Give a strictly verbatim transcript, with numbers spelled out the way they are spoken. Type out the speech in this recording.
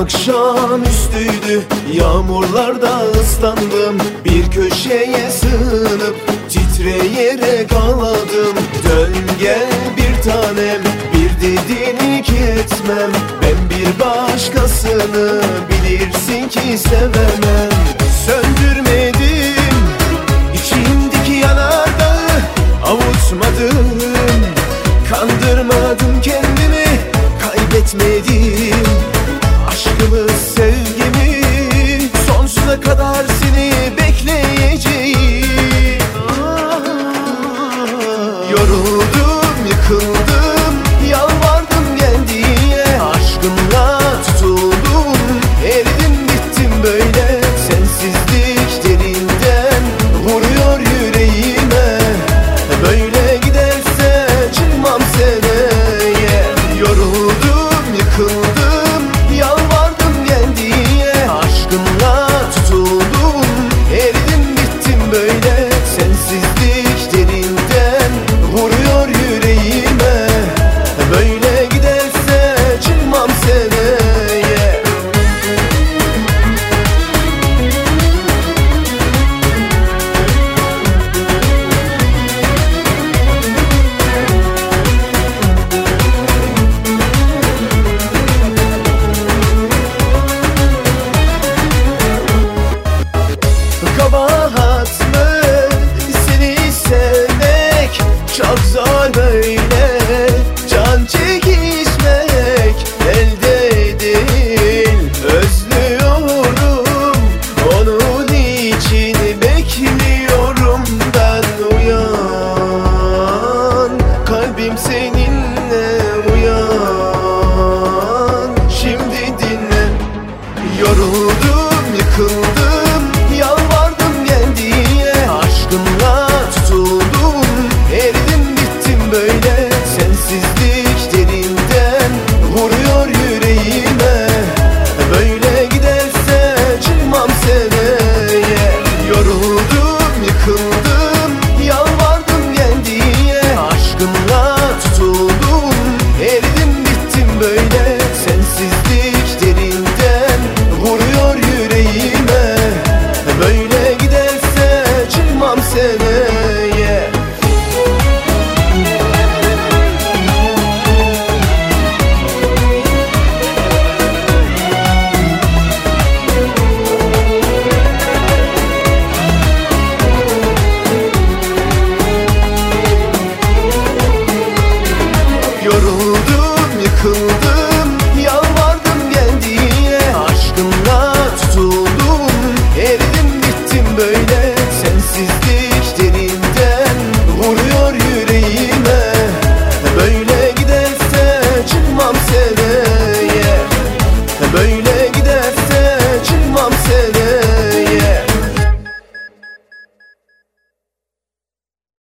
Akşamüstüydü, yağmurlarda ıslandım. Bir köşeye sığınıp titreyerek ağladım. Dön gel bir tanem, bir dediğini ki etmem. Ben bir başkasını bilirsin ki sevemem. Söndürmedim içimdeki yanardağı, avutmadım, kandırmadım kendimi, kaybetmedim aşkımı, sevgimi. Sonsuza kadar seni bekleyeceğim. Yoruldum, yıkıldım, yalvardım gel diye. Aşkımla tutuldum, eridim bittim böyle. Sensizlik derinden vuruyor yüreğime. Böyle giderse çıkmam seneye. Yoruldum, yıkıldım, yalvardım gel diye. Aşkımla tutuldum, eridim bittim böyle. Sensizlik derinden vuruyor yüreğime. Böyle giderse çıkmam seneye. Kabahat mı seni sevmek? Çok zor böyle can çekişmek, elde değil. Özlüyorum, onun için bekliyorum ben. Uyan, kalbim seni